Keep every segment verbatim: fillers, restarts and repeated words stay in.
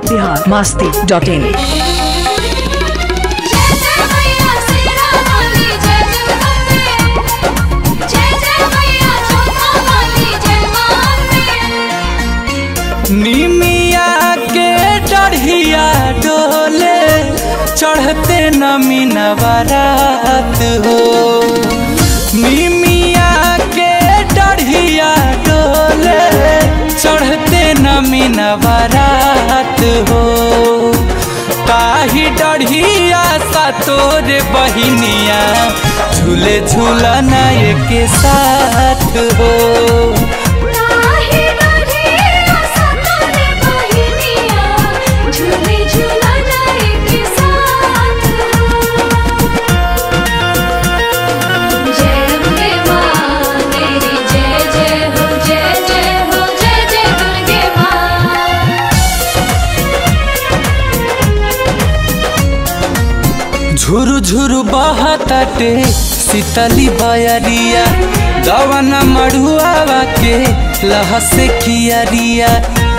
Bihar Masti dot इन। निमिया के डढ़िया डोले चढ़ते नमी नवरात हो। निमिया के डढ़िया डोले चढ़ते नमी नवरात हो। ताही डढ़िया सा तोरे बहिनिया झूले झूलना के साथ हो। झुरु झुरु बहताटे शीतली बयरिया दवना मड़ुआवा के लहसे कियरिया।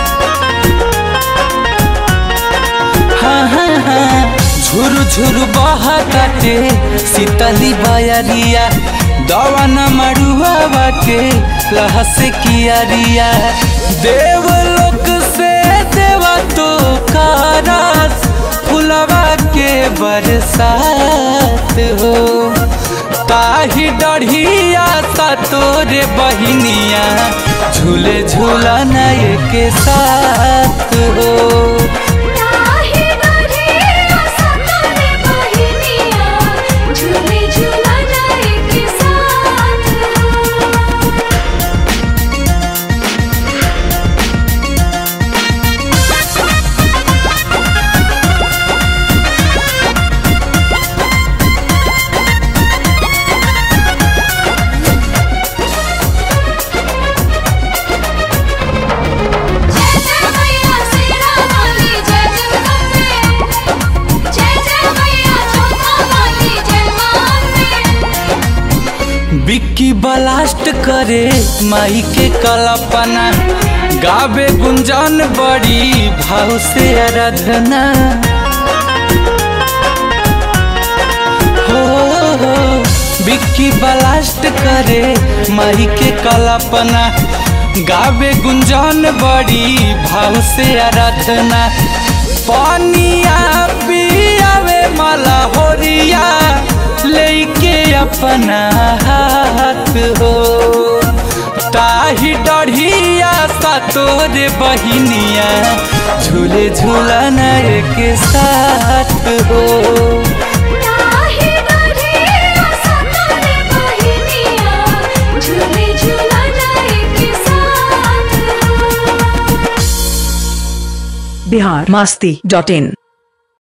हाँ हाँ हाँ झुरु झुरु बहताटे शीतली बयरिया दवना मड़ुआवा के लहसे कियरिया। देवलोक से देवा तो कारस फुलवा के बरसात हो। ताही डढ़िया सा तोरे बहिनिया झूले झूलना के साथ हो। बिक्की ब्लास्ट करे माई के कल्पना गावे गुंजन बड़ी भाव से आराधना हो। बिक्की ब्लास्ट करे माई के कल्पना गावे गुंजन बड़ी भाव से आराधना। पानिया पियावे मला होरिया लेके अपना हाथ हो। ताही डढ़िया सा तोरे बहिनिया झूले झूलना के साथ हो। बिहार मस्ती डॉट इन।